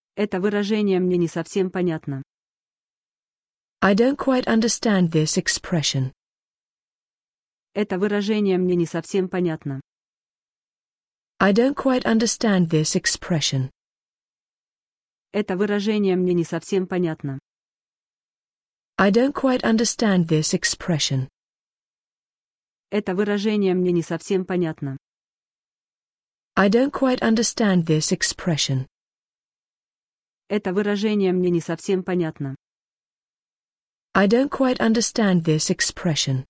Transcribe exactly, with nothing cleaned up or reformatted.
Это выражение мне не совсем понятно. I don't quite understand this expression. Это выражение мне не совсем понятно. I don't quite understand this expression. Это выражение мне не совсем понятно. I don't quite understand this expression. Это выражение мне не совсем понятно. I don't quite understand this expression. Это выражение мне не совсем понятно. I don't quite understand this expression.